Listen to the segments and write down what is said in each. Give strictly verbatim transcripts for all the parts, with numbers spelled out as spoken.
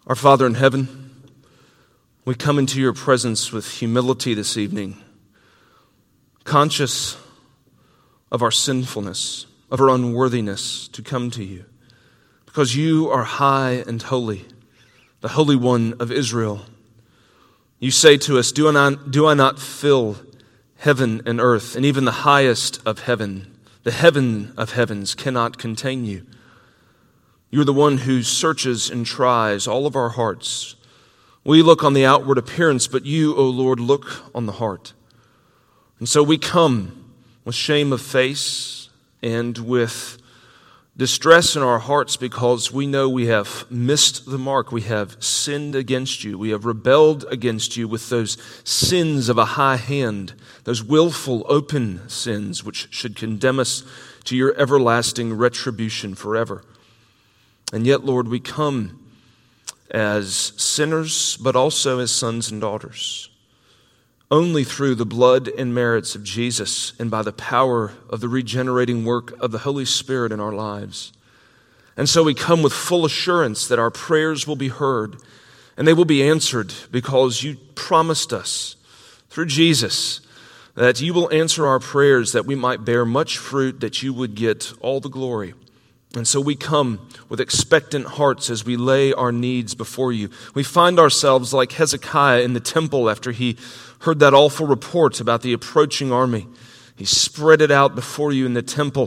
Our Father in heaven, we come into your presence with humility this evening, conscious of our sinfulness, of our unworthiness to come to you, because you are high and holy, the Holy One of Israel. You say to us, do I not, do I not fill heaven and earth, and even the highest of heaven, the heaven of heavens cannot contain you. You're the one who searches and tries all of our hearts. We look on the outward appearance, but you, O Lord, look on the heart. And so we come with shame of face and with distress in our hearts because we know we have missed the mark. We have sinned against you. We have rebelled against you with those sins of a high hand, those willful, open sins which should condemn us to your everlasting retribution forever. And yet, Lord, we come as sinners, but also as sons and daughters, only through the blood and merits of Jesus and by the power of the regenerating work of the Holy Spirit in our lives. And so we come with full assurance that our prayers will be heard and they will be answered because you promised us through Jesus that you will answer our prayers, that we might bear much fruit, that you would get all the glory. And so we come with expectant hearts as we lay our needs before you. We find ourselves like Hezekiah in the temple after he heard that awful report about the approaching army. He spread it out before you in the temple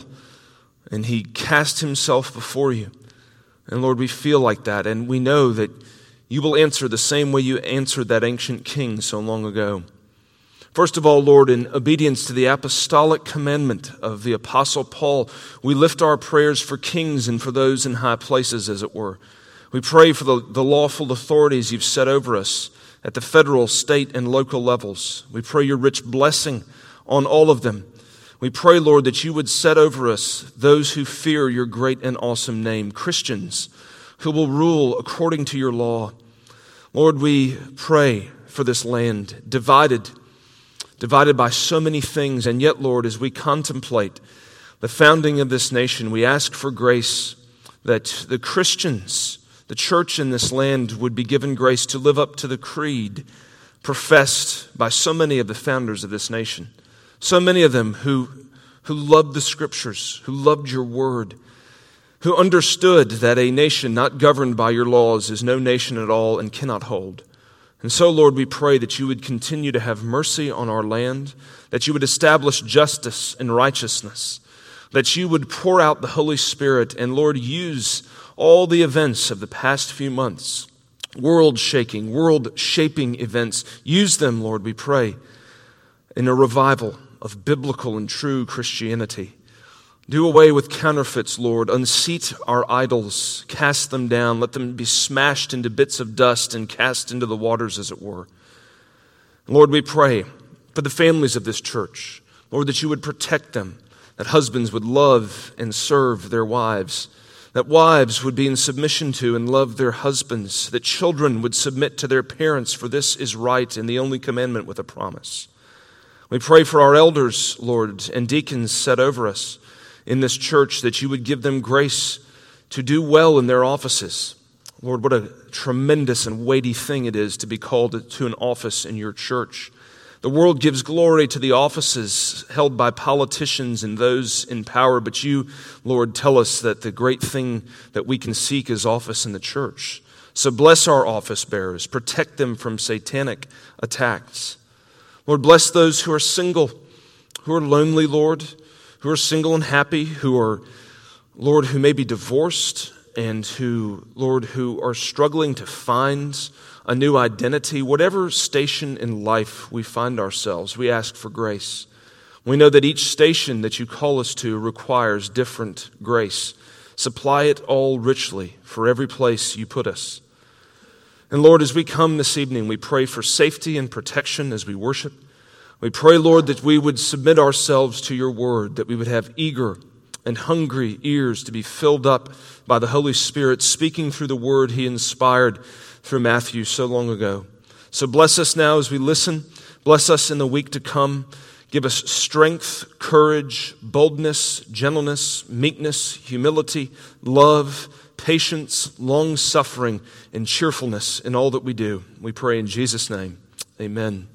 and he cast himself before you. And Lord, we feel like that, and we know that you will answer the same way you answered that ancient king so long ago. First of all, Lord, in obedience to the apostolic commandment of the Apostle Paul, we lift our prayers for kings and for those in high places, as it were. We pray for the, the lawful authorities you've set over us at the federal, state, and local levels. We pray your rich blessing on all of them. We pray, Lord, that you would set over us those who fear your great and awesome name, Christians, who will rule according to your law. Lord, we pray for this land, divided divided by so many things, and yet, Lord, as we contemplate the founding of this nation, we ask for grace that the Christians, the church in this land, would be given grace to live up to the creed professed by so many of the founders of this nation, so many of them who, who loved the Scriptures, who loved your word, who understood that a nation not governed by your laws is no nation at all and cannot hold. And so, Lord, we pray that you would continue to have mercy on our land, that you would establish justice and righteousness, that you would pour out the Holy Spirit, and, Lord, use all the events of the past few months, world-shaking, world-shaping events. Use them, Lord, we pray, in a revival of biblical and true Christianity. Do away with counterfeits, Lord. Unseat our idols. Cast them down. Let them be smashed into bits of dust and cast into the waters, as it were. Lord, we pray for the families of this church. Lord, that you would protect them, that husbands would love and serve their wives, that wives would be in submission to and love their husbands, that children would submit to their parents, for this is right and the only commandment with a promise. We pray for our elders, Lord, and deacons set over us in this church, that you would give them grace to do well in their offices. Lord, what a tremendous and weighty thing it is to be called to an office in your church. The world gives glory to the offices held by politicians and those in power, but you, Lord, tell us that the great thing that we can seek is office in the church. So bless our office bearers, protect them from satanic attacks. Lord, bless those who are single, who are lonely, Lord, who are single and happy, who are, Lord, who may be divorced, and who, Lord, who are struggling to find a new identity. Whatever station in life we find ourselves, we ask for grace. We know that each station that you call us to requires different grace. Supply it all richly for every place you put us. And Lord, as we come this evening, we pray for safety and protection as we worship. We pray, Lord, that we would submit ourselves to your word, that we would have eager and hungry ears to be filled up by the Holy Spirit, speaking through the word he inspired through Matthew so long ago. So bless us now as we listen. Bless us in the week to come. Give us strength, courage, boldness, gentleness, meekness, humility, love, patience, long-suffering, and cheerfulness in all that we do. We pray in Jesus' name. Amen.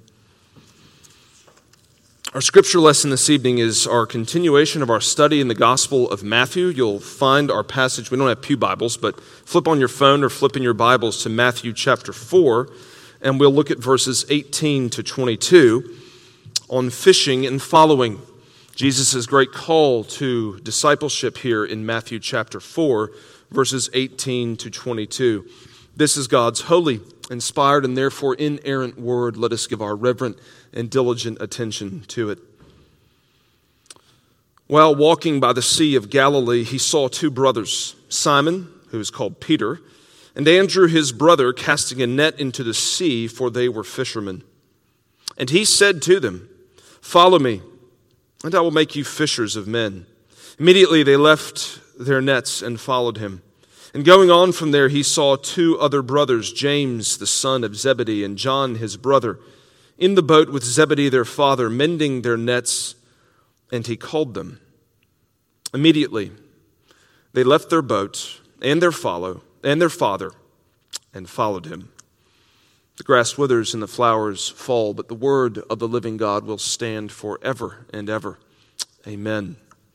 Our scripture lesson this evening is our continuation of our study in the Gospel of Matthew. You'll find our passage, we don't have pew Bibles, but flip on your phone or flip in your Bibles to Matthew chapter four, and we'll look at verses eighteen to twenty-two on fishing and following. Jesus' great call to discipleship here in Matthew chapter four, verses eighteen to twenty-two. This is God's holy, inspired, and therefore inerrant word. Let us give our reverent and diligent attention to it. While walking by the Sea of Galilee, he saw two brothers, Simon, who is called Peter, and Andrew his brother, casting a net into the sea, for they were fishermen. And he said to them, "Follow me, and I will make you fishers of men." Immediately they left their nets and followed him. And going on from there, he saw two other brothers, James, the son of Zebedee, and John, his brother, in the boat with Zebedee, their father, mending their nets, and he called them. Immediately they left their boat and their follow and their father and followed him. The grass withers and the flowers fall, but the word of the living God will stand forever and ever. Amen.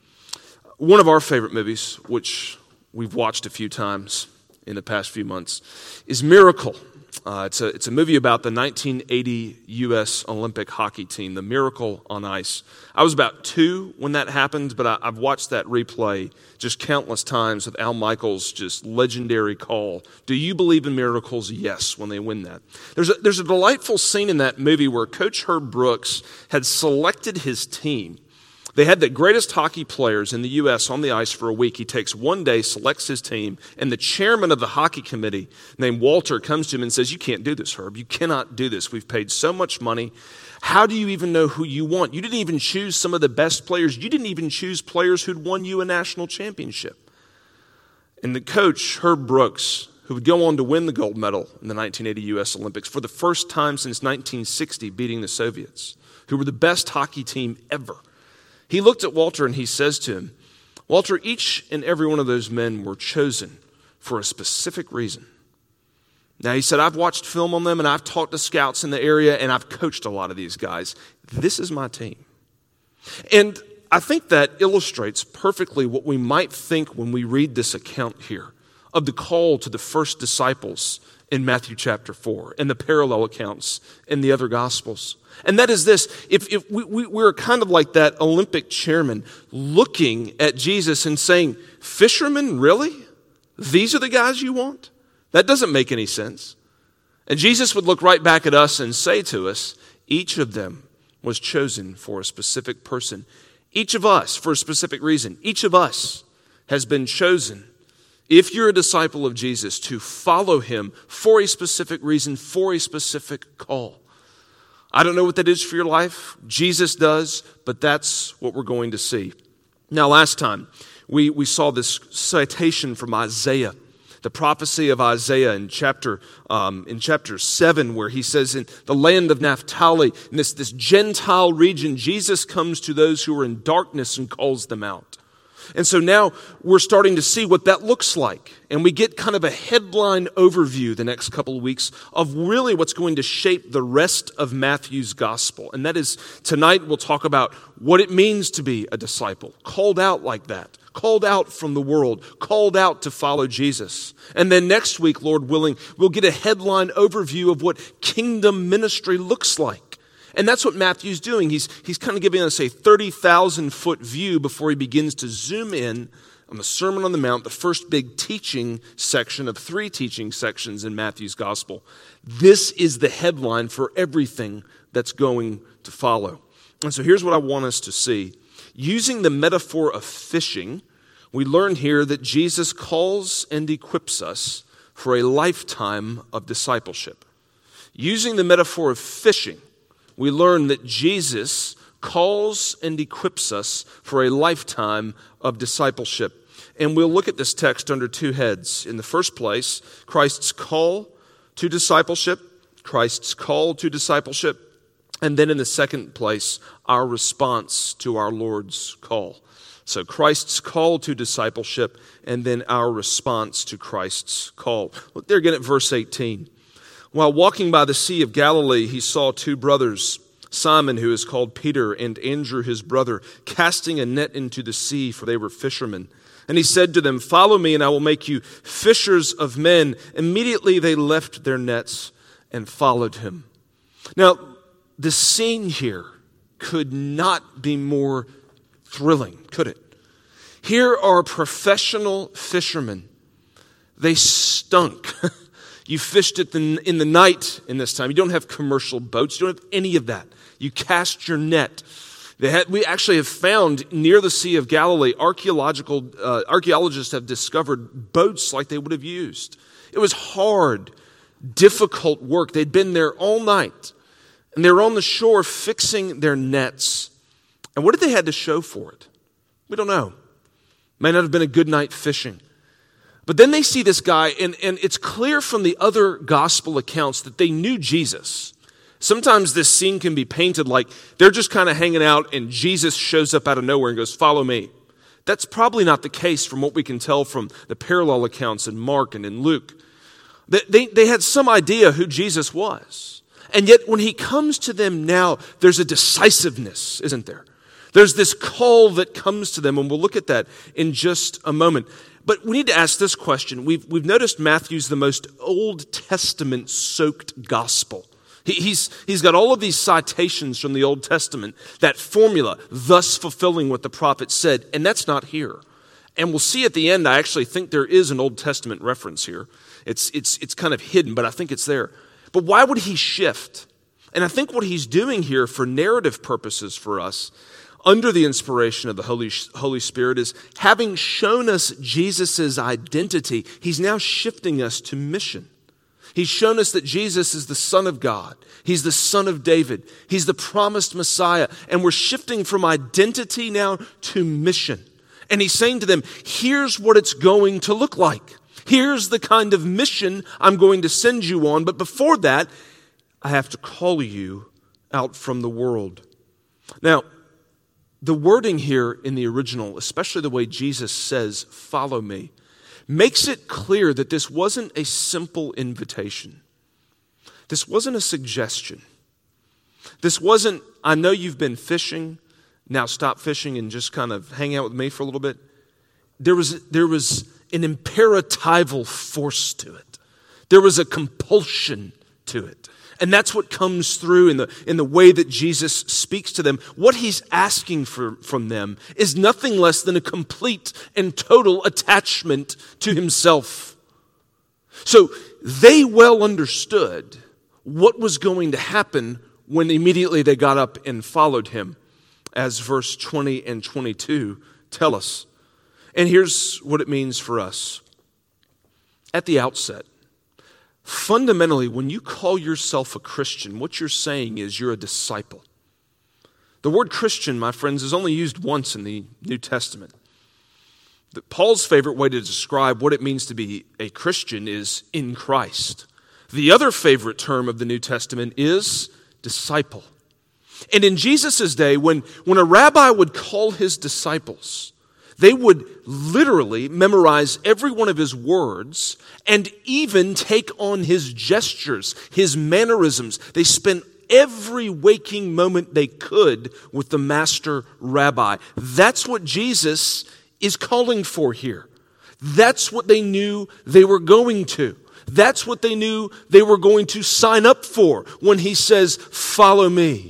One of our favorite movies, which we've watched a few times in the past few months, is Miracle. Uh, it's a it's a movie about the nineteen eighty U S Olympic hockey team, the Miracle on Ice. I was about two when that happened, but I, I've watched that replay just countless times with Al Michaels' just legendary call. Do you believe in miracles? Yes, when they win that. There's a, there's a delightful scene in that movie where Coach Herb Brooks had selected his team. They had the greatest hockey players in the U S on the ice for a week. He takes one day, selects his team, and the chairman of the hockey committee, named Walter, comes to him and says, "You can't do this, Herb. You cannot do this. We've paid so much money. How do you even know who you want? You didn't even choose some of the best players. You didn't even choose players who'd won you a national championship." And the coach, Herb Brooks, who would go on to win the gold medal in the nineteen eighty U S Olympics for the first time since nineteen sixty, beating the Soviets, who were the best hockey team ever, he looked at Walter and he says to him, "Walter, each and every one of those men were chosen for a specific reason." Now, he said, "I've watched film on them and I've talked to scouts in the area and I've coached a lot of these guys. This is my team." And I think that illustrates perfectly what we might think when we read this account here of the call to the first disciples in Matthew chapter four and the parallel accounts in the other Gospels. And that is this: if, if we, we, we're kind of like that Olympic chairman looking at Jesus and saying, "Fishermen, really? These are the guys you want? That doesn't make any sense." And Jesus would look right back at us and say to us, each of them was chosen for a specific person. Each of us for a specific reason. Each of us has been chosen, if you're a disciple of Jesus, to follow him for a specific reason, for a specific call. I don't know what that is for your life. Jesus does, but that's what we're going to see. Now, last time, we, we saw this citation from Isaiah, the prophecy of Isaiah in chapter um, in chapter seven, where he says, in the land of Naphtali, in this, this Gentile region, Jesus comes to those who are in darkness and calls them out. And so now we're starting to see what that looks like. And we get kind of a headline overview the next couple of weeks of really what's going to shape the rest of Matthew's gospel. And that is, tonight we'll talk about what it means to be a disciple, called out like that, called out from the world, called out to follow Jesus. And then next week, Lord willing, we'll get a headline overview of what kingdom ministry looks like. And that's what Matthew's doing. He's, he's kind of giving us a thirty thousand foot view before he begins to zoom in on the Sermon on the Mount, the first big teaching section of three teaching sections in Matthew's gospel. This is the headline for everything that's going to follow. And so here's what I want us to see. Using the metaphor of fishing, we learn here that Jesus calls and equips us for a lifetime of discipleship. Using the metaphor of fishing, we learn that Jesus calls and equips us for a lifetime of discipleship. And we'll look at this text under two heads. In the first place, Christ's call to discipleship, Christ's call to discipleship, and then in the second place, our response to our Lord's call. So Christ's call to discipleship and then our response to Christ's call. Look there again at verse eighteen. While walking by the Sea of Galilee, he saw two brothers, Simon, who is called Peter, and Andrew, his brother, casting a net into the sea, for they were fishermen. And he said to them, "Follow me, and I will make you fishers of men." Immediately they left their nets and followed him. Now, the scene here could not be more thrilling, could it? Here are professional fishermen. They stunk. You fished it in the night in this time. You don't have commercial boats. You don't have any of that. You cast your net. They had, we actually have found near the Sea of Galilee, archaeological uh, archaeologists have discovered boats like they would have used. It was hard, difficult work. They'd been there all night, and they were on the shore fixing their nets. And what did they have to show for it? We don't know. May not have been a good night fishing. But then they see this guy, and, and it's clear from the other gospel accounts that they knew Jesus. Sometimes this scene can be painted like they're just kind of hanging out and Jesus shows up out of nowhere and goes, "Follow me." That's probably not the case from what we can tell from the parallel accounts in Mark and in Luke. They, they, they had some idea who Jesus was. And yet when he comes to them now, there's a decisiveness, isn't there? There's this call that comes to them, and we'll look at that in just a moment. But we need to ask this question. We've, we've noticed Matthew's the most Old Testament soaked gospel. He, he's, he's got all of these citations from the Old Testament, that formula, thus fulfilling what the prophet said, and that's not here. And we'll see at the end, I actually think there is an Old Testament reference here. It's, it's, it's kind of hidden, but I think it's there. But why would he shift? And I think what he's doing here for narrative purposes for us, under the inspiration of the Holy, Holy Spirit, is having shown us Jesus' identity, he's now shifting us to mission. He's shown us that Jesus is the Son of God. He's the Son of David. He's the promised Messiah. And we're shifting from identity now to mission. And he's saying to them, here's what it's going to look like. Here's the kind of mission I'm going to send you on. But before that, I have to call you out from the world. Now, the wording here in the original, especially the way Jesus says, "Follow me," makes it clear that this wasn't a simple invitation. This wasn't a suggestion. This wasn't, "I know you've been fishing, now stop fishing and just kind of hang out with me for a little bit." There was, there was an imperatival force to it. There was a compulsion to it. And that's what comes through in the, in the way that Jesus speaks to them. What he's asking for, from them is nothing less than a complete and total attachment to himself. So they well understood what was going to happen when immediately they got up and followed him, as verse twenty and twenty-two tell us. And here's what it means for us. At the outset, fundamentally, when you call yourself a Christian, what you're saying is you're a disciple. The word Christian, my friends, is only used once in the New Testament. Paul's favorite way to describe what it means to be a Christian is in Christ. The other favorite term of the New Testament is disciple. And in Jesus' day, when, when a rabbi would call his disciples, they would literally memorize every one of his words and even take on his gestures, his mannerisms. They spent every waking moment they could with the master rabbi. That's what Jesus is calling for here. That's what they knew they were going to. That's what they knew they were going to sign up for when he says, "Follow me."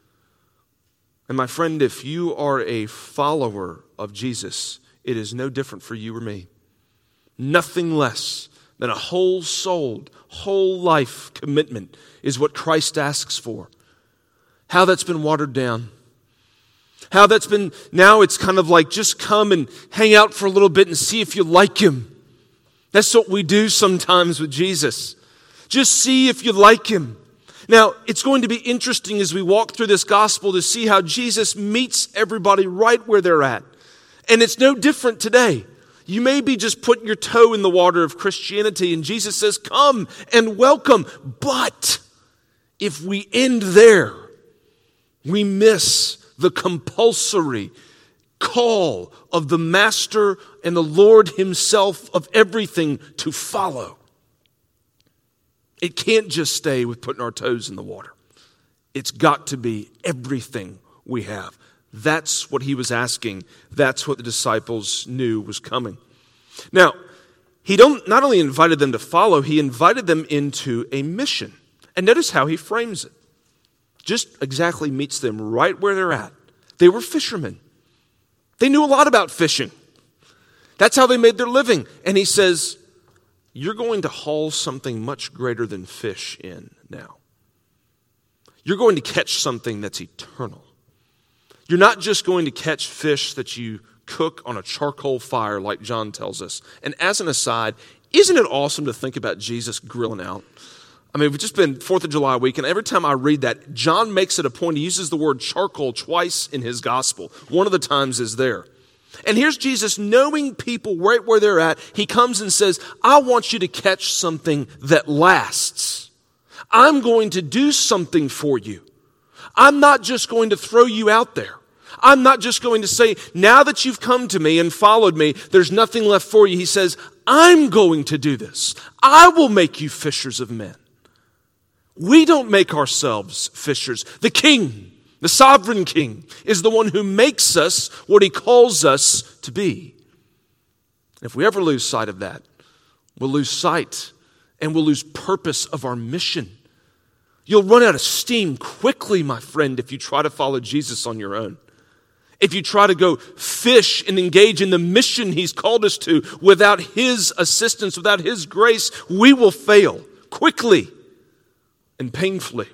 And my friend, if you are a follower of Jesus, it is no different for you or me. Nothing less than a whole-souled, whole-life commitment is what Christ asks for. How that's been watered down. How that's been, now it's kind of like just come and hang out for a little bit and see if you like him. That's what we do sometimes with Jesus. Just see if you like him. Now, it's going to be interesting as we walk through this gospel to see how Jesus meets everybody right where they're at. And it's no different today. You may be just putting your toe in the water of Christianity and Jesus says, "Come and welcome." But if we end there, we miss the compulsory call of the Master and the Lord himself of everything to follow. It can't just stay with putting our toes in the water. It's got to be everything we have. That's what he was asking. That's what the disciples knew was coming. Now, he don't not only invited them to follow, he invited them into a mission. And notice how he frames it. Just exactly meets them right where they're at. They were fishermen. They knew a lot about fishing. That's how they made their living. And he says, you're going to haul something much greater than fish in now. You're going to catch something that's eternal. You're not just going to catch fish that you cook on a charcoal fire like John tells us. And as an aside, isn't it awesome to think about Jesus grilling out? I mean, we've just been fourth of July week, and every time I read that, John makes it a point. He uses the word charcoal twice in his gospel. One of the times is there. And here's Jesus knowing people right where they're at. He comes and says, I want you to catch something that lasts. I'm going to do something for you. I'm not just going to throw you out there. I'm not just going to say, now that you've come to me and followed me, there's nothing left for you. He says, I'm going to do this. I will make you fishers of men. We don't make ourselves fishers. The King, the sovereign King, is the one who makes us what he calls us to be. If we ever lose sight of that, we'll lose sight and we'll lose purpose of our mission. You'll run out of steam quickly, my friend, if you try to follow Jesus on your own. If you try to go fish and engage in the mission he's called us to without his assistance, without his grace, we will fail quickly and painfully.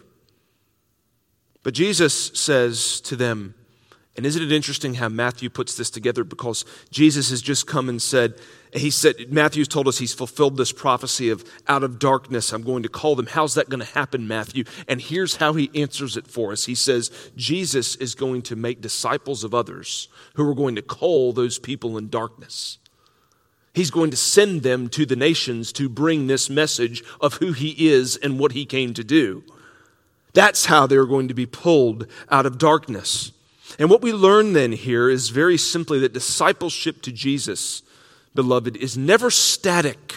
But Jesus says to them, and isn't it interesting how Matthew puts this together? Because Jesus has just come and said, he said, Matthew's told us he's fulfilled this prophecy of out of darkness, I'm going to call them. How's that going to happen, Matthew? And here's how he answers it for us. He says, Jesus is going to make disciples of others who are going to call those people in darkness. He's going to send them to the nations to bring this message of who he is and what he came to do. That's how they're going to be pulled out of darkness. And what we learn then here is very simply that discipleship to Jesus, beloved, is never static.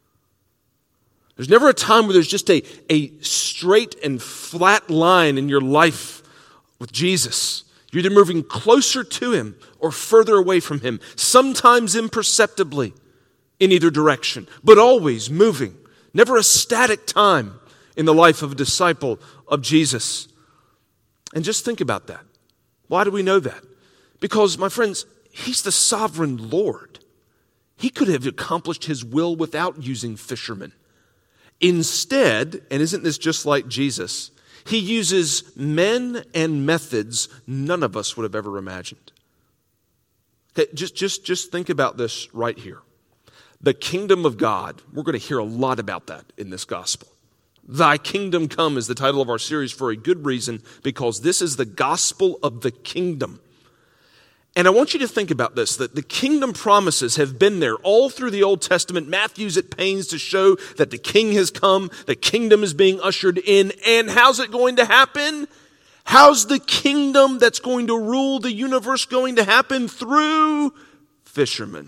There's never a time where there's just a, a straight and flat line in your life with Jesus. You're either moving closer to him or further away from him, sometimes imperceptibly in either direction, but always moving. Never a static time in the life of a disciple of Jesus. And just think about that. Why do we know that? Because, my friends, he's the sovereign Lord. He could have accomplished his will without using fishermen. Instead, and isn't this just like Jesus, he uses men and methods none of us would have ever imagined. Okay, just, just, just think about this right here. The kingdom of God, we're going to hear a lot about that in this gospel. Thy kingdom come is the title of our series for a good reason, because this is the gospel of the kingdom. And I want you to think about this, that the kingdom promises have been there all through the Old Testament. Matthew's at pains to show that the king has come, the kingdom is being ushered in, and how's it going to happen? How's the kingdom that's going to rule the universe going to happen? Through fishermen.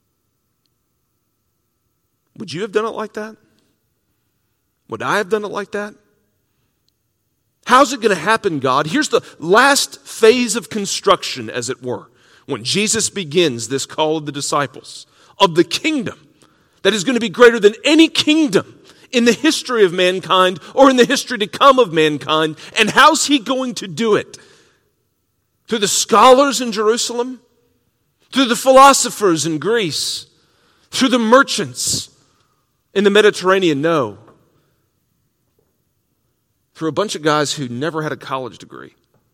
Would you have done it like that? Would I have done it like that? How's it going to happen, God? Here's the last phase of construction, as it were, when Jesus begins this call of the disciples of the kingdom that is going to be greater than any kingdom in the history of mankind or in the history to come of mankind. And how's he going to do it? Through the scholars in Jerusalem? Through the philosophers in Greece? Through the merchants in the Mediterranean? No. Through a bunch of guys who never had a college degree,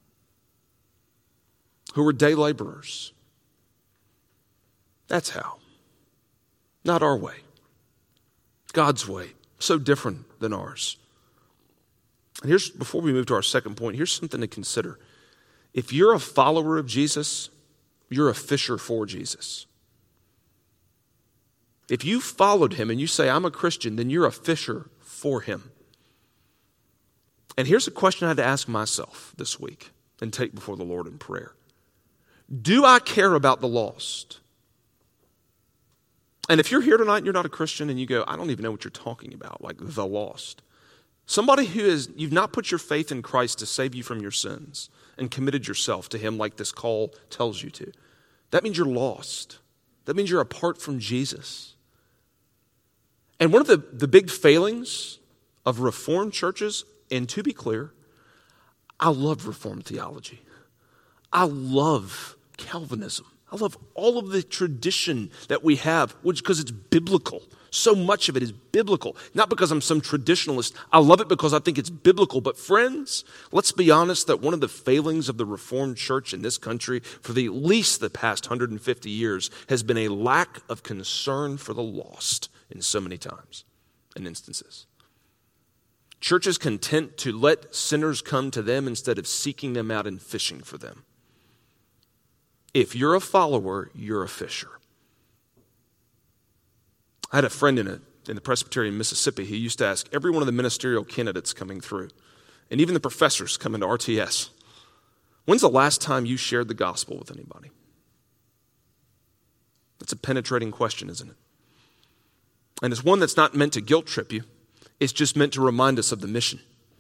who were day laborers. That's how. Not our way. God's way. So different than ours. And here's, before we move to our second point, here's something to consider. If you're a follower of Jesus, you're a fisher for Jesus. If you followed him and you say, I'm a Christian, then you're a fisher for him. And here's a question I had to ask myself this week and take before the Lord in prayer. Do I care about the lost? And if you're here tonight and you're not a Christian and you go, I don't even know what you're talking about, like the lost. Somebody who is, you've not put your faith in Christ to save you from your sins and committed yourself to him like this call tells you to. That means you're lost. That means you're apart from Jesus. And one of the, the big failings of Reformed churches, and to be clear, I love Reformed theology. I love Calvinism. I love all of the tradition that we have, which because it's biblical. So much of it is biblical. Not because I'm some traditionalist. I love it because I think it's biblical. But friends, let's be honest that one of the failings of the Reformed church in this country for the, at least the past one hundred fifty years has been a lack of concern for the lost in so many times and instances. Churches content to let sinners come to them instead of seeking them out and fishing for them. If you're a follower, you're a fisher. I had a friend in, a, in the Presbyterian Mississippi who used to ask every one of the ministerial candidates coming through, and even the professors coming to R T S, when's the last time you shared the gospel with anybody? That's a penetrating question, isn't it? And it's one that's not meant to guilt trip you. It's just meant to remind us of the mission.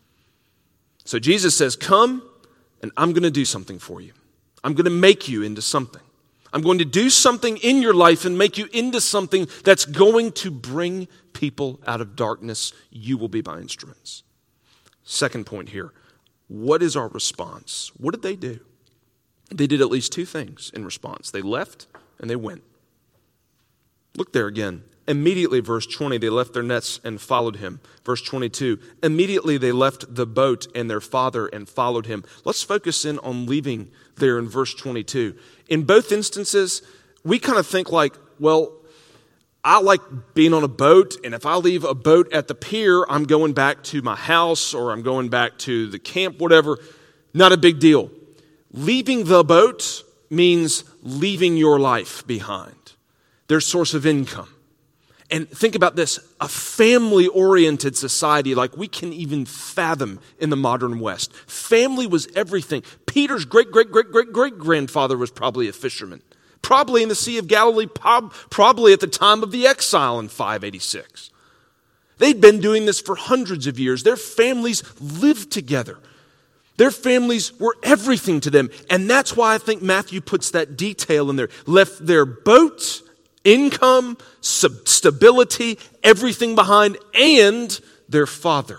So Jesus says, come, and I'm going to do something for you. I'm going to make you into something. I'm going to do something in your life and make you into something that's going to bring people out of darkness. You will be my instruments. Second point here. What is our response? What did they do? They did at least two things in response. They left and they went. Look there again. Immediately, verse twenty, they left their nets and followed him. Verse twenty-two, immediately they left the boat and their father and followed him. Let's focus in on leaving there in verse twenty-two. In both instances, we kind of think like, well, I like being on a boat, and if I leave a boat at the pier, I'm going back to my house or I'm going back to the camp, whatever. Not a big deal. Leaving the boat means leaving your life behind, their source of income. And think about this, a family-oriented society like we can even fathom in the modern West. Family was everything. Peter's great-great-great-great-great-grandfather was probably a fisherman. Probably in the Sea of Galilee, probably at the time of the exile in five eighty-six. They'd been doing this for hundreds of years. Their families lived together. Their families were everything to them. And that's why I think Matthew puts that detail in there. Left their boat, income, sub- stability, everything behind, and their father.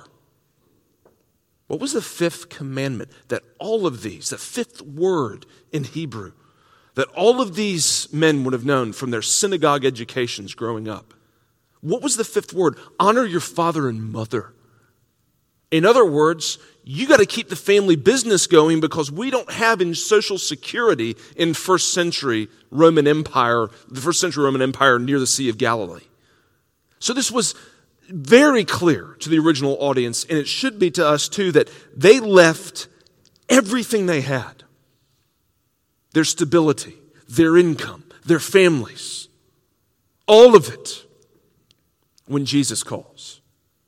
What was the fifth commandment? That all of these, the fifth word in Hebrew, that all of these men would have known from their synagogue educations growing up. What was the fifth word? Honor your father and mother. In other words, you got to keep the family business going because we don't have in Social Security in first century Roman Empire, the first century Roman Empire near the Sea of Galilee. So this was very clear to the original audience, and it should be to us too, that they left everything they had. Their stability, their income, their families, all of it when Jesus calls.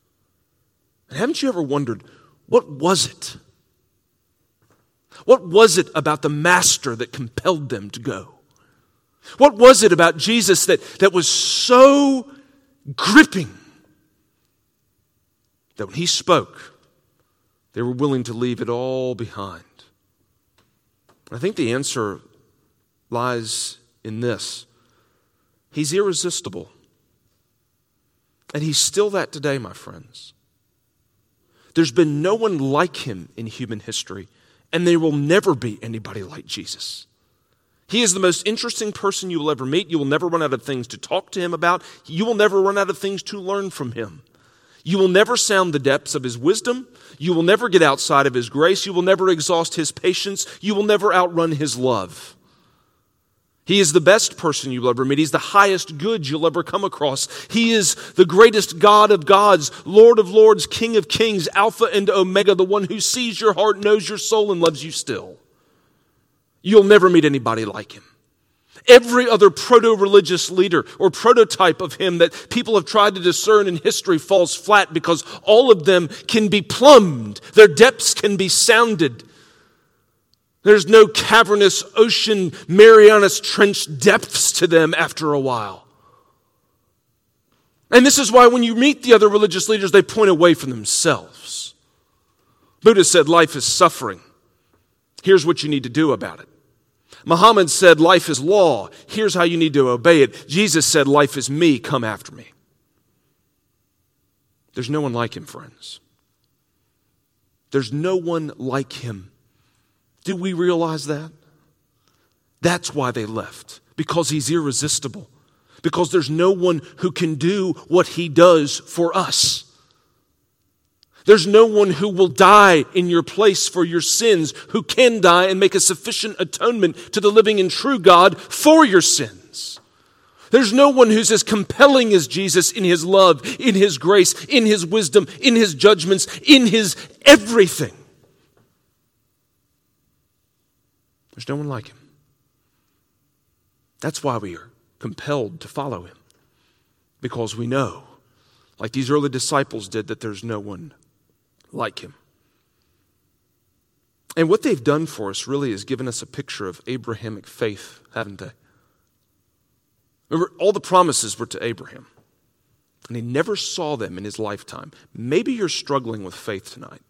And haven't you ever wondered, what was it? What was it about the master that compelled them to go? What was it about Jesus that, that was so gripping that when he spoke, they were willing to leave it all behind? I think the answer lies in this. He's irresistible. And he's still that today, my friends. There's been no one like him in human history, and there will never be anybody like Jesus. He is the most interesting person you will ever meet. You will never run out of things to talk to him about. You will never run out of things to learn from him. You will never sound the depths of his wisdom. You will never get outside of his grace. You will never exhaust his patience. You will never outrun his love. He is the best person you'll ever meet. He's the highest good you'll ever come across. He is the greatest God of gods, Lord of lords, King of kings, Alpha and Omega, the one who sees your heart, knows your soul, and loves you still. You'll never meet anybody like him. Every other proto-religious leader or prototype of him that people have tried to discern in history falls flat because all of them can be plumbed. Their depths can be sounded. There's no cavernous ocean, Marianas Trench depths to them after a while. And this is why when you meet the other religious leaders, they point away from themselves. Buddha said life is suffering. Here's what you need to do about it. Muhammad said life is law. Here's how you need to obey it. Jesus said life is me. Come after me. There's no one like him, friends. There's no one like him. Do we realize that? That's why they left. Because he's irresistible. Because there's no one who can do what he does for us. There's no one who will die in your place for your sins, who can die and make a sufficient atonement to the living and true God for your sins. There's no one who's as compelling as Jesus in his love, in his grace, in his wisdom, in his judgments, in his everything. There's no one like him. That's why we are compelled to follow him. Because we know, like these early disciples did, that there's no one like him. And what they've done for us really is given us a picture of Abrahamic faith, haven't they? Remember, all the promises were to Abraham. And he never saw them in his lifetime. Maybe you're struggling with faith tonight.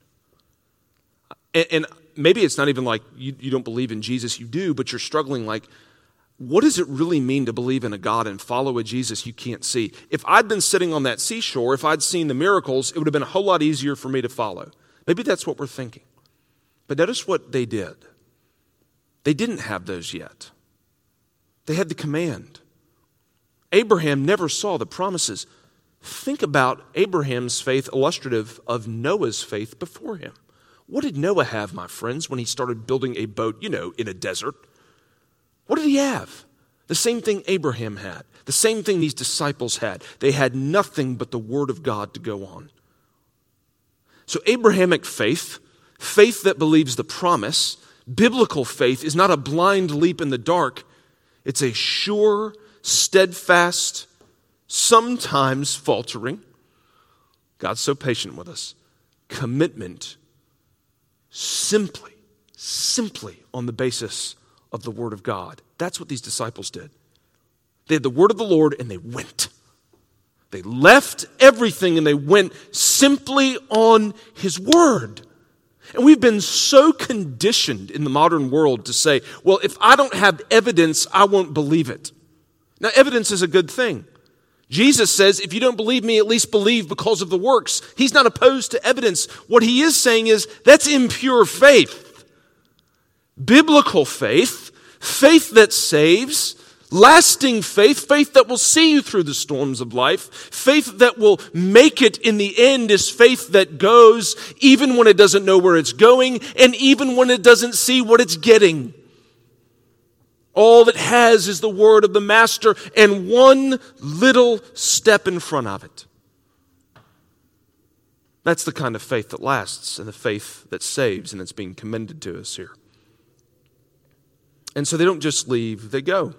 And, and maybe it's not even like you, you don't believe in Jesus, you do, but you're struggling like, what does it really mean to believe in a God and follow a Jesus you can't see? If I'd been sitting on that seashore, if I'd seen the miracles, it would have been a whole lot easier for me to follow. Maybe that's what we're thinking. But notice what they did. They didn't have those yet. They had the command. Abraham never saw the promises. Think about Abraham's faith illustrative of Noah's faith before him. What did Noah have, my friends, when he started building a boat, you know, in a desert? What did he have? The same thing Abraham had. The same thing these disciples had. They had nothing but the word of God to go on. So Abrahamic faith, faith that believes the promise, biblical faith is not a blind leap in the dark. It's a sure, steadfast, sometimes faltering, God's so patient with us, commitment simply, simply on the basis of the Word of God. That's what these disciples did. They had the Word of the Lord and they went. They left everything and they went simply on His Word. And we've been so conditioned in the modern world to say, well, if I don't have evidence, I won't believe it. Now, evidence is a good thing. Jesus says, if you don't believe me, at least believe because of the works. He's not opposed to evidence. What he is saying is, that's impure faith. Biblical faith, faith that saves, lasting faith, faith that will see you through the storms of life, faith that will make it in the end is faith that goes even when it doesn't know where it's going and even when it doesn't see what it's getting. All it has is the word of the Master and one little step in front of it. That's the kind of faith that lasts and the faith that saves, and it's being commended to us here. And so they don't just leave, they go.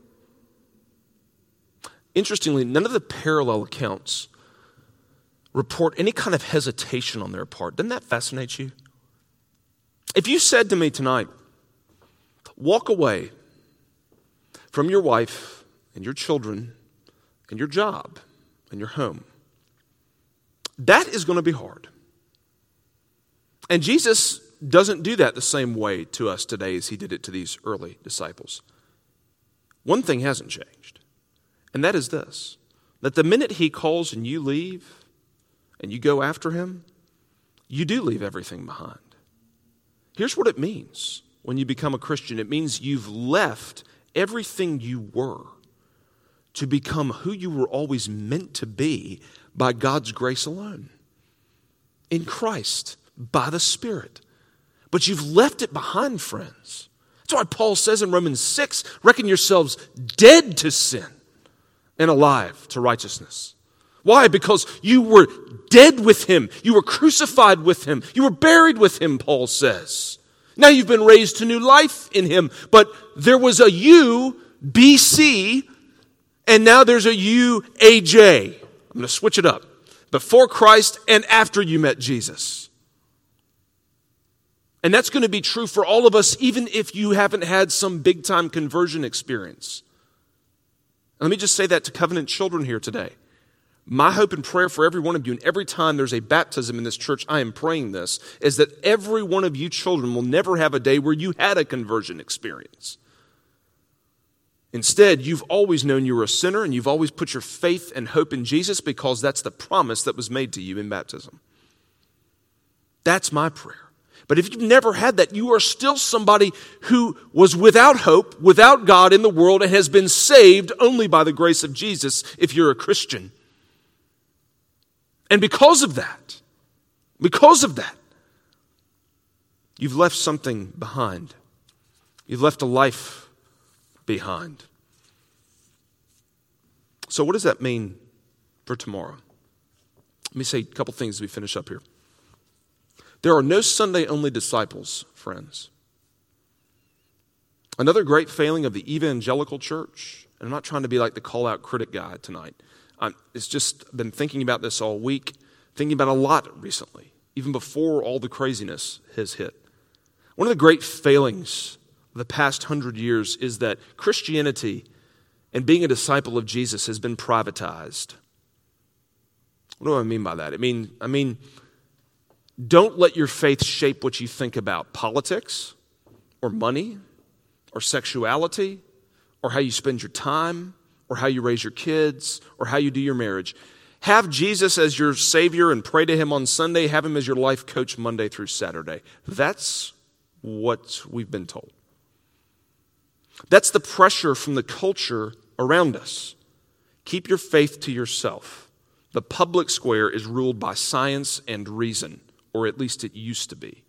Interestingly, none of the parallel accounts report any kind of hesitation on their part. Doesn't that fascinate you? If you said to me tonight, walk away from your wife and your children and your job and your home, that is going to be hard. And Jesus doesn't do that the same way to us today as he did it to these early disciples. One thing hasn't changed, and that is this, that the minute he calls and you leave and you go after him, you do leave everything behind. Here's what it means when you become a Christian. It means you've left everything you were to become who you were always meant to be by God's grace alone. In Christ, by the Spirit. But you've left it behind, friends. That's why Paul says in Romans six, reckon yourselves dead to sin and alive to righteousness. Why? Because you were dead with him. You were crucified with him. You were buried with him, Paul says. Now you've been raised to new life in him. But there was a you, B C, and now there's a you, A J. I'm going to switch it up. Before Christ and after you met Jesus. And that's going to be true for all of us, even if you haven't had some big-time conversion experience. Let me just say that to covenant children here today. My hope and prayer for every one of you, and every time there's a baptism in this church, I am praying this, is that every one of you children will never have a day where you had a conversion experience. Instead, you've always known you were a sinner, and you've always put your faith and hope in Jesus because that's the promise that was made to you in baptism. That's my prayer. But if you've never had that, you are still somebody who was without hope, without God in the world, and has been saved only by the grace of Jesus if you're a Christian. And because of that, because of that, you've left something behind. You've left a life behind. So what does that mean for tomorrow? Let me say a couple things as we finish up here. There are no Sunday-only disciples, friends. Another great failing of the evangelical church, and I'm not trying to be like the call-out critic guy tonight. I'm, it's just been thinking about this all week, thinking about a lot recently, even before all the craziness has hit. One of the great failings of the past hundred years is that Christianity and being a disciple of Jesus has been privatized. What do I mean by that? I mean, I mean, don't let your faith shape what you think about politics or money or sexuality or how you spend your time or how you raise your kids or how you do your marriage. Have Jesus as your Savior and pray to Him on Sunday. Have Him as your life coach Monday through Saturday. That's what we've been told. That's the pressure from the culture around us. Keep your faith to yourself. The public square is ruled by science and reason, or at least it used to be.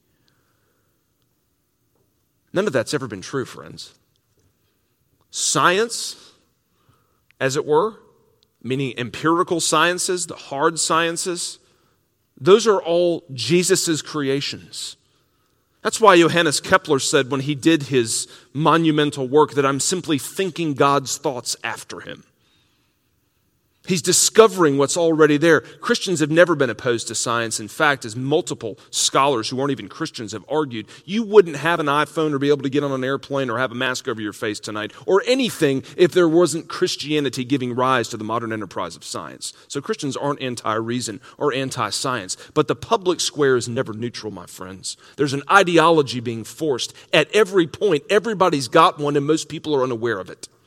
None of that's ever been true, friends. Science, as it were, meaning empirical sciences, the hard sciences, those are all Jesus' creations. That's why Johannes Kepler said when he did his monumental work that I'm simply thinking God's thoughts after him. He's discovering what's already there. Christians have never been opposed to science. In fact, as multiple scholars who aren't even Christians have argued, you wouldn't have an iPhone or be able to get on an airplane or have a mask over your face tonight or anything if there wasn't Christianity giving rise to the modern enterprise of science. So Christians aren't anti-reason or anti-science. But the public square is never neutral, my friends. There's an ideology being forced at every point. Everybody's got one and most people are unaware of it.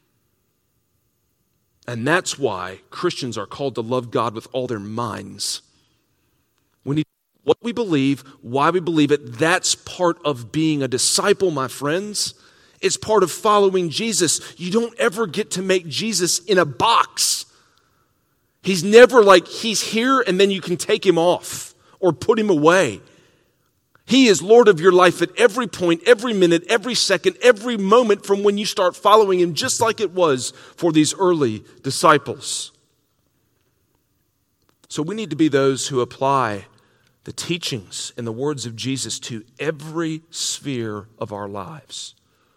And that's why Christians are called to love God with all their minds. We need what we believe, why we believe it. That's part of being a disciple, my friends. It's part of following Jesus. You don't ever get to make Jesus in a box. He's never like he's here and then you can take him off or put him away. He is Lord of your life at every point, every minute, every second, every moment from when you start following him, just like it was for these early disciples. So we need to be those who apply the teachings and the words of Jesus to every sphere of our lives.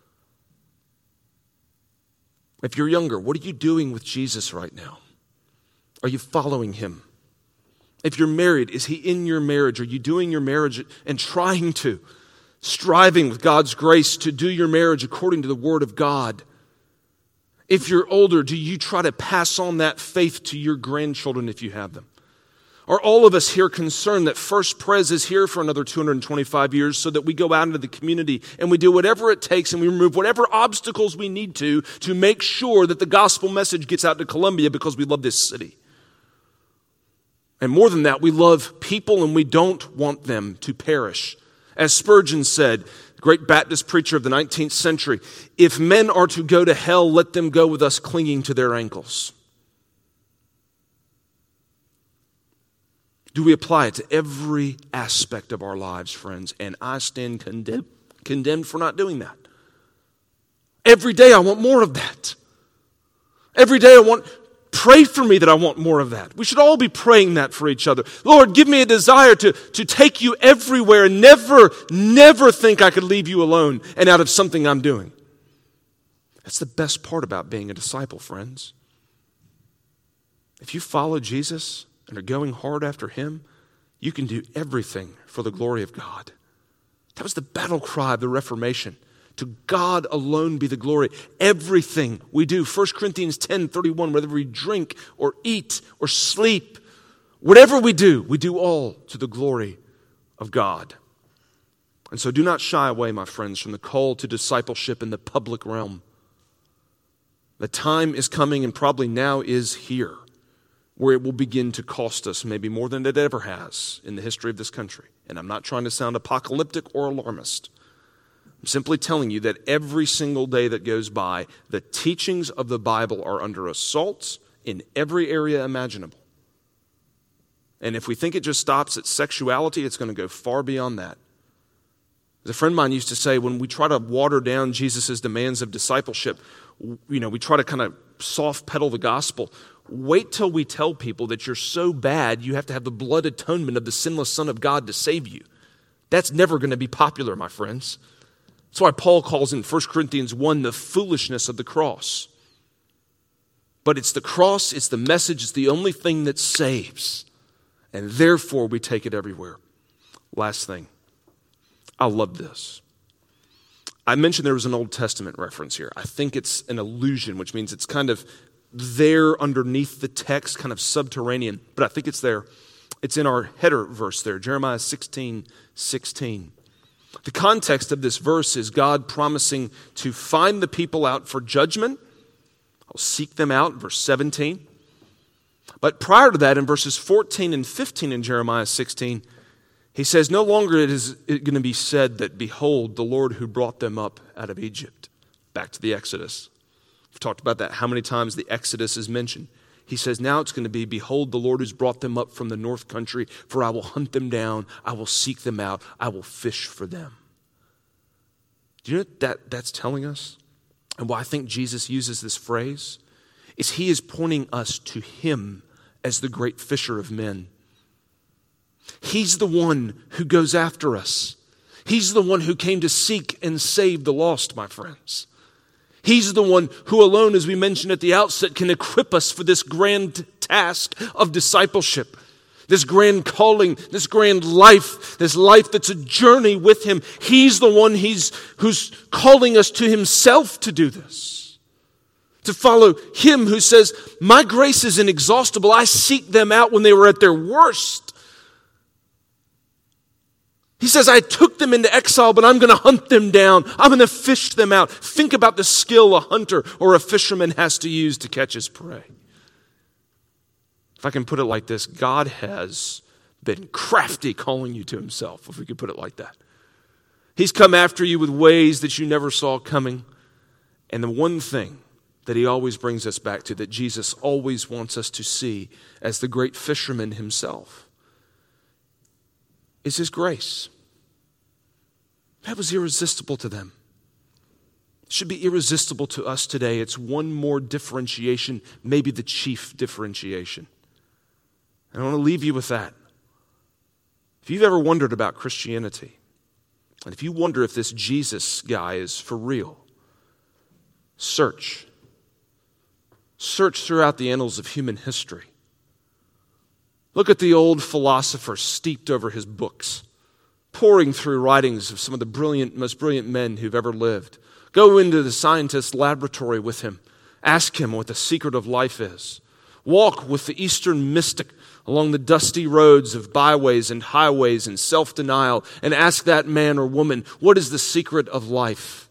If you're younger, what are you doing with Jesus right now? Are you following him? If you're married, is he in your marriage? Are you doing your marriage and trying to, striving with God's grace to do your marriage according to the Word of God? If you're older, do you try to pass on that faith to your grandchildren if you have them? Are all of us here concerned that First Pres is here for another two hundred twenty-five years so that we go out into the community and we do whatever it takes and we remove whatever obstacles we need to to make sure that the gospel message gets out to Columbia because we love this city? And more than that, we love people and we don't want them to perish. As Spurgeon said, the great Baptist preacher of the nineteenth century, if men are to go to hell, let them go with us clinging to their ankles. Do we apply it to every aspect of our lives, friends? And I stand condemned, condemned for not doing that. Every day I want more of that. Every day I want... Pray for me that I want more of that. We should all be praying that for each other. Lord, give me a desire to, to take you everywhere and never, never think I could leave you alone and out of something I'm doing. That's the best part about being a disciple, friends. If you follow Jesus and are going hard after him, you can do everything for the glory of God. That was the battle cry of the Reformation. To God alone be the glory. Everything we do, First Corinthians ten thirty-one, whether we drink or eat or sleep, whatever we do, we do all to the glory of God. And so do not shy away, my friends, from the call to discipleship in the public realm. The time is coming, and probably now is here, where it will begin to cost us maybe more than it ever has in the history of this country. And I'm not trying to sound apocalyptic or alarmist. I'm simply telling you that every single day that goes by, the teachings of the Bible are under assault in every area imaginable. And if we think it just stops at sexuality, it's going to go far beyond that. As a friend of mine used to say, when we try to water down Jesus' demands of discipleship, you know, we try to kind of soft pedal the gospel. Wait till we tell people that you're so bad you have to have the blood atonement of the sinless Son of God to save you. That's never going to be popular, my friends. That's why Paul calls in First Corinthians one the foolishness of the cross. But it's the cross, it's the message, it's the only thing that saves. And therefore we take it everywhere. Last thing. I love this. I mentioned there was an Old Testament reference here. I think it's an allusion, which means it's kind of there underneath the text, kind of subterranean, but I think it's there. It's in our header verse there, Jeremiah sixteen sixteen. The context of this verse is God promising to find the people out for judgment. I'll seek them out, verse seventeen. But prior to that, in verses fourteen and fifteen in Jeremiah sixteen, he says, no longer it is it going to be said that, behold, the Lord who brought them up out of Egypt. Back to the Exodus. We've talked about that, how many times the Exodus is mentioned. He says, now it's going to be, behold, the Lord who's brought them up from the north country, for I will hunt them down, I will seek them out, I will fish for them. Do you know what that, that's telling us? And why I think Jesus uses this phrase? Is he is pointing us to him as the great fisher of men. He's the one who goes after us. He's the one who came to seek and save the lost, my friends. He's the one who alone, as we mentioned at the outset, can equip us for this grand task of discipleship. This grand calling, this grand life, this life that's a journey with him. He's the one he's, who's calling us to himself to do this. To follow him who says, my grace is inexhaustible. I seek them out when they were at their worst. He says, I took them into exile, but I'm going to hunt them down. I'm going to fish them out. Think about the skill a hunter or a fisherman has to use to catch his prey. If I can put it like this, God has been crafty calling you to himself, if we could put it like that. He's come after you with ways that you never saw coming. And the one thing that he always brings us back to, that Jesus always wants us to see as the great fisherman himself, is his grace. That was irresistible to them. It should be irresistible to us today. It's one more differentiation, maybe the chief differentiation. And I want to leave you with that. If you've ever wondered about Christianity, and if you wonder if this Jesus guy is for real, search. Search throughout the annals of human history. Look at the old philosopher steeped over his books, pouring through writings of some of the brilliant, most brilliant men who've ever lived. Go into the scientist's laboratory with him. Ask him what the secret of life is. Walk with the Eastern mystic along the dusty roads of byways and highways and self-denial and ask that man or woman, what is the secret of life?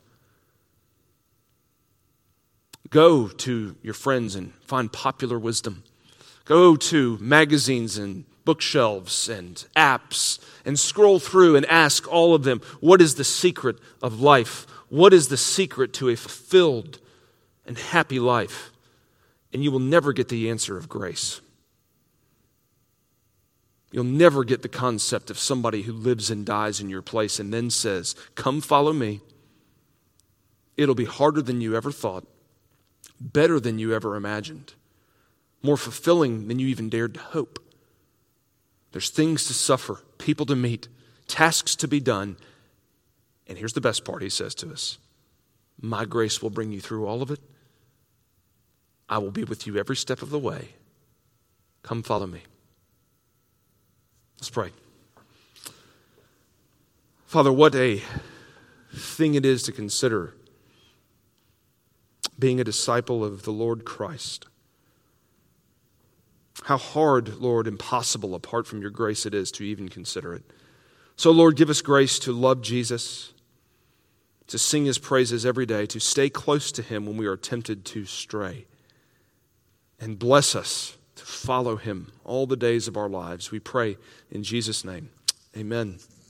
Go to your friends and find popular wisdom. Go to magazines and bookshelves and apps and scroll through and ask all of them, what is the secret of life? What is the secret to a fulfilled and happy life? And you will never get the answer of grace. You'll never get the concept of somebody who lives and dies in your place and then says, come follow me. It'll be harder than you ever thought, better than you ever imagined, more fulfilling than you even dared to hope. There's things to suffer, people to meet, tasks to be done. And here's the best part, he says to us. My grace will bring you through all of it. I will be with you every step of the way. Come follow me. Let's pray. Father, what a thing it is to consider being a disciple of the Lord Christ. How hard, Lord, impossible apart from your grace it is to even consider it. So, Lord, give us grace to love Jesus, to sing his praises every day, to stay close to him when we are tempted to stray. And bless us to follow him all the days of our lives. We pray in Jesus' name. Amen.